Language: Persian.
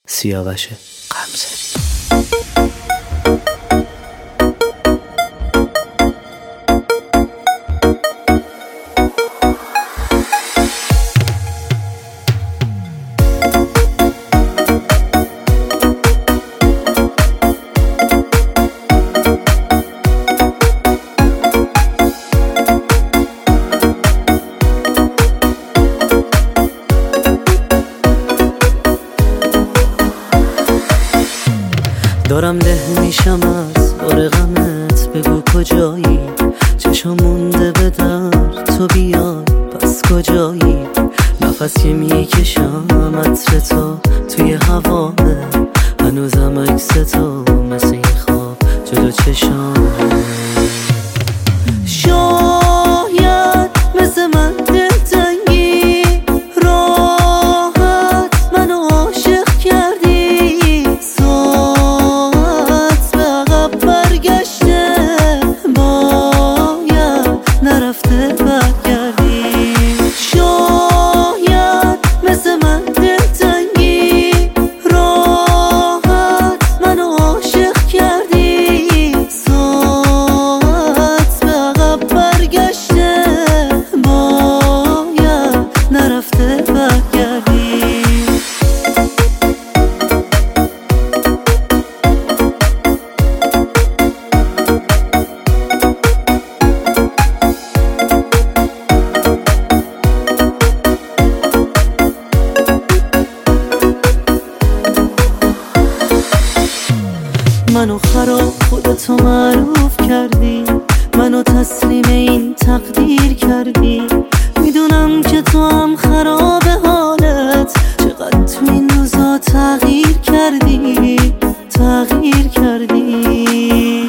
سیاوش قمصری. دارم له میشم از بار غمت، بگو کجایی؟ چشم مونده به در تو بیای، پس کجایی؟ نفس که میکشم عطر تو توی هوامه، هنوزم عکس تو مثل این خواب جلو چشامه. شاید مثل من دلتنگی، راحت منو عاشق کردی، ساعت به عقب برگشته، باید نرفته برگردی. شاید مثل من دلتنگی، راحت منو عاشق کردی، ساعت به عقب برگشته، باید نرفته برگردی. منو خراب خودتو معروف کردی، منو تسلیم این تقدیر کردی، میدونم که تو هم خراب حالت، چقدر تو این روزا تغییر کردی، تغییر کردی.